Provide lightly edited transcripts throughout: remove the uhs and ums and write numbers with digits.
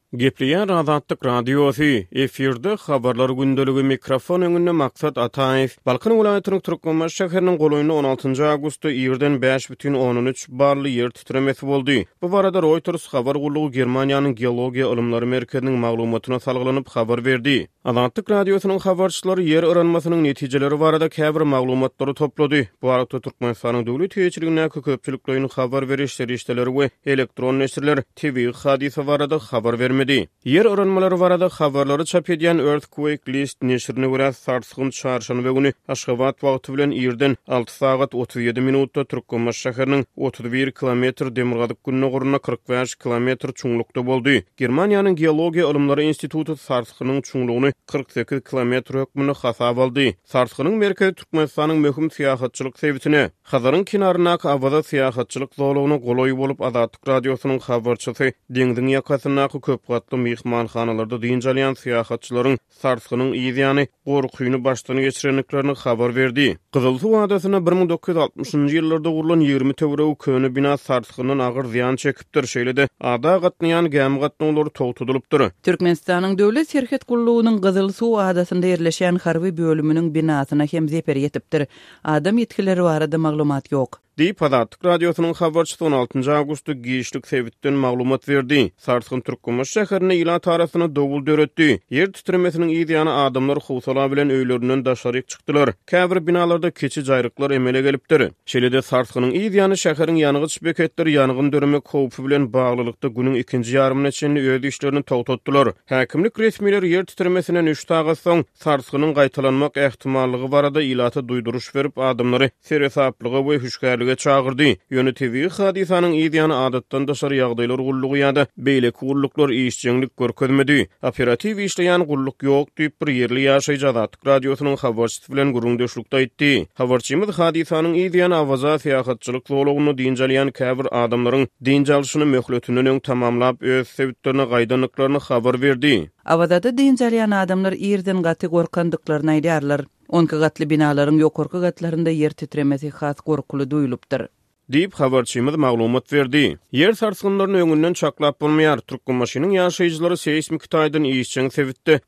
Gepleyen Azatlyk radiosu efirde habarlar gündöligi mikrofon öňünde maksat Ataev Balkan welaýatynyň Türkmenbaş şäheriniň goloýunda 16 awgustda ýerden 5,13 barly ýer titremesi boldy. Bu barada Reuters habar gullugy Germaniýanyň geologiýa ilmleri merkeziniň maglumatyna salgylanyp habar berdi. Azatlyk radiosynyň habarçylary ýer örenmesining netijeleri barada käbir maglumatlary toplady. Bu arada Türkmenistanyň döwlet ýetirligine köpçüliklerini habar beriş serişdeleri we elektron neşirler TV hadisa barada habar bermedi. Yer öğrenmeleri barada habarları çap edýän Earthquake List neşrine görä sarsgyn çarşamba güni Aşgabat wagty bilen ýerden 6 saat 37 minutda Türkmenbaş şäheriniň 31 kilometr demirgadyk gününe guruna 45 kilometr çuňlukda boldy. Germaniýanyň Geologiýa ilmleri instituty sarsgynyň çuňlugyny 48 kilometr hökmüne hasap aldy. Sarsgynyň merkezi Türkmenistanyň möhüm syýahatçylyk sebitine, Hazaryň kinaryna awada syýahatçylyk zowlugyny goloý bolup Azatlyk radiosynyň habarçysy deňdiň ýakasyna köp gatly mehmanhanalarda diýinjelýän syýahatçylaryň sarsgynyň ýyzyany gorkuýuny başdan geçirenliklerini habar berdi. Gyzylsuw adasyna 1960-njy ýyllarda gurulan 20 töwereg köni bina sarsgynyň agyr ziýan çekipdir. Şeýle-de ada gatnaýan gäm gatnaglary togtudylypdyr. Türkmenistanyň döwlet serhet gullugynyň Gyzylsuw adasynda ýerleşen harby bölüminiň binasyna hem zeper ýetipdir. Adam ýetkileri barada maglumat ýok. Diýip Azatlyk radiosynyň habarçysy 16 awgustda giýişlik sebitden maglumat berdi. Sarsgyn Türkmenbaş şäherine ýyla tarasyna dowul döretdi. Yer titremesiniň ýygyany adamlar howsala bilen öýlerinden daşaryk çykdylar. Käbir binalarda keçi jaýryklar emele gelipdir. Şeýle-de sarsgynyň ýygyany şäheriň ýanygyç beketleri ýangyn döreme howpy bilen baglylykda günüň ikinji ýarymyna çenli öz işlerini togtatdylar. Häkimlik resmiler yer titremesinden 3 sagat soň sarsgynyň gaýtalanmak ähtimallygy barada ýylaty duýduruş berip adamlary seresaplyga we hüşgärlige çağırdy. Ýöne TV hadisanyň ýygyany adatdan daşary ýagdaýlar gullugy ýa-da beýle gulluklar işçiňlik görkezmedi. Operativ işleýän gulluk ýok diýip bir ýerli ýaşaýjy Azatlyk radiosynyň habarçysy bilen gurulmuşlukda aýtdy. Habarçymyz hadisanyň ýygyany awaza syýahatçylyk zowlugyny diýinjelýän käbir adamlaryň diýinjalyşyny möhletiniň tamamlap öz sebitlerine gaýdanlyklaryny habar berdi. Awada diýinjelýän adamlar ýerden gaty gorkandyklaryny aýdýarlar. Onka gatly binalaryň ýokurky gatlarynda yer titremesi has gorkuly duýulypdyr. Diýip habarçymyz maglumat berdi. Yer sarsgynlaryny öňünden çaklap bolmaýar. Türkmenbaşynyň ýaşaýjylary seismik taýdan işçiň sebitde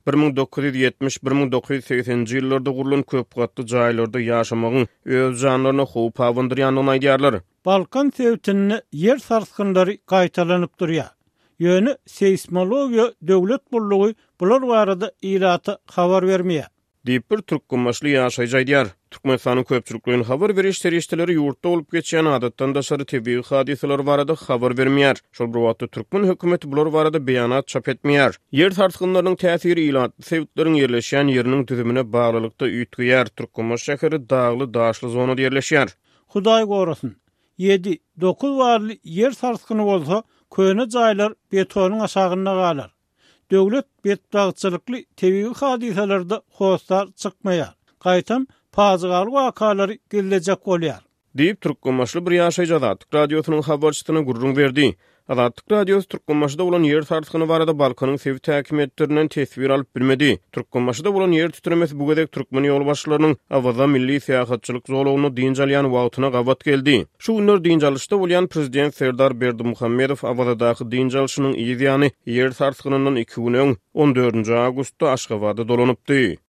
1970-1980-nji ýyllarda gurulan köp gatly jaýlarda ýaşamagyň öz janlaryna howp awandyrýanyny aýdýarlar. Balkan sebitini yer sarsgynlary gaýtalanyp durýar. Ýöne seismologiýa döwlet bollugy bular barada ýylaty habar bermeýär. Diýip bir türkmenbaşly ýaşaýjy aýdýar. Türkmenistanyň köpçülikleriniň habar beriş serişdeleri ýurtda bolup geçýän adatdan daşary tebii hadiseler barada habar bermeýär. Şol bir wagtda Türkmen hökümeti bular barada beýanat çap etmeýär. Yer sarsgynlarynyň täsiri ýylat sebitleriň ýerleşýän ýeriniň düzümine baglylykda üýtgýär. Türkmenbaş şäheri dagly daşly zonada ýerleşýär. Hudaý gorasyn. 7-9 barly yer sarsgyny bolsa, köne jaýlar betonyň aşagynda galar. Döwlet betdagçylykly tebii hadiselerde howslar çykmaýar. Gaýtam pazgaly wakalary gelecek bolýar. Diýip Türkmenbaşly bir ýaşaýjy Azatlyk radiosynyň habarçysyna gurrun berdi. Azatlyk radiosy Türkmenbaşda bolan yer sarsgyny barada Balkanyň sebit häkimetlerinden tesbir alyp bilmedi. Türkmenbaşda bolan yer titremesi bu gedek türkmen ýolbaşçylarynyň awaza milli syýahatçylyk zowlugyny diýinjelýän wagtyna gabat geldi. Şu günler diýinjalykda bolýan prezident Serdar Berdimuhammedow awazadaky diýinjalşynyň ýygyany yer sarsgynyndan 2 gün öň 14 awgustda Aşgabatda dolanypdy.